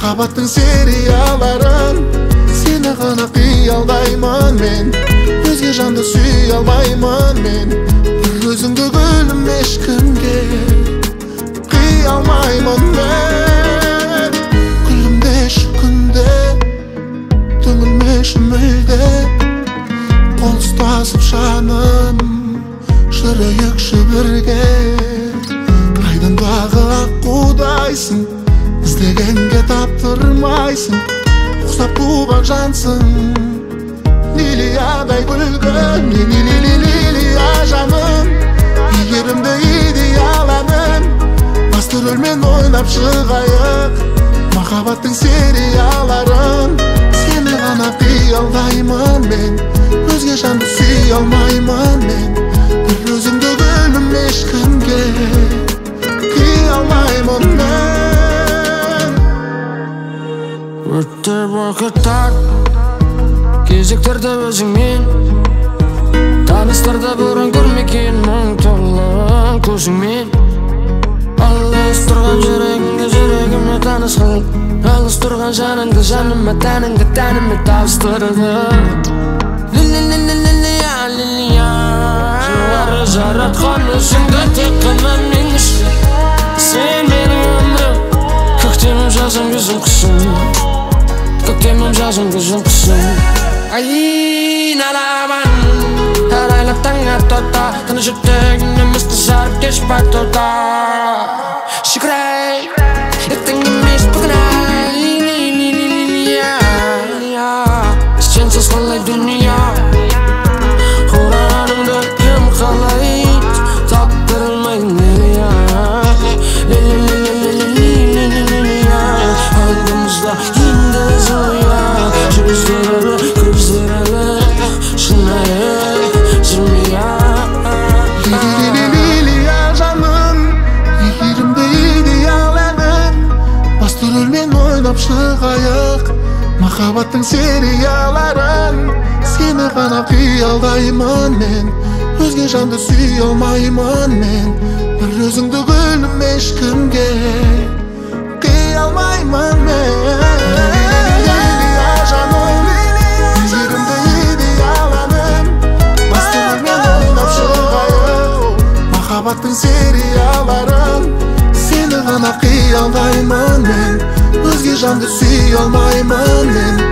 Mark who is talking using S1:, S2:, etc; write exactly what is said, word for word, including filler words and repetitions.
S1: Махаббаттың серияларын сені ғана қиялдаймын мен. Өзге жанды сүй алмаймын мен. Бір өзіңді гүлім ешкімге қия алмаймын мен. Күлімде күнде түңілмеші мүлде. Қол ұстасып жаным жүрейікші бірге. Айдындағы аққудайсың, іздегенге таптырмайсың. Ұқсап туған жансың, лилиядай гүлгін. Лилия жаным, игеримді идеяланым. Басты рөлмен ойнап шығайық махаббаттың серияларын. Сені ғана қиялдаймын мен. Өзге жанды сүй алмаймын мен. Бір өзіңді гүлім ешкімге қия алмаймын мен.
S2: Өтті уақыттар, кезектерді өзіңмен. Таныстырды бұрын көрмеген мұң толы көзіңмен. Алыс тұрған жүрегіңді жүрегіме таныс қыл. Алыс тұрған жаныңды жаныма, тәніңді тәніме табыстырды. Лилия, лилия, жары жаратқан өзіңді тек қана мен үшін. Сен менің өмірім, көктемім жазым күзім қысым. Көктемім жазым күзім қысым. Ай, налабан арайлап таң атота, тыныш өттігіңді мысты жарып кеш батота. Шықырай, ертең емес бүгін ай. Лилия, сенсіз қалай дүния. Құраныңды кім қалайды, таптырмайын Лилия. Лилия, алдымызда енді зоя. Жүздері, көздері шынайы жүрмей.
S1: Лилия жаным, игеримді идеяланым. Басты рөлмен ойнап шығайық махаббаттың серияларын. Сені ғана қиялдаймын мен. Өзге жанды сүй алмаймын мен. Бір өзіңді гүлім ешкімге қия алмаймын мен. Лилия жаным, игеримді идеяланым. Басты рөлмен ойнап шығайық махаббаттың серияларын. Сені ғана қиялдаймын мен. Өзге жанды сүй алмаймын мен.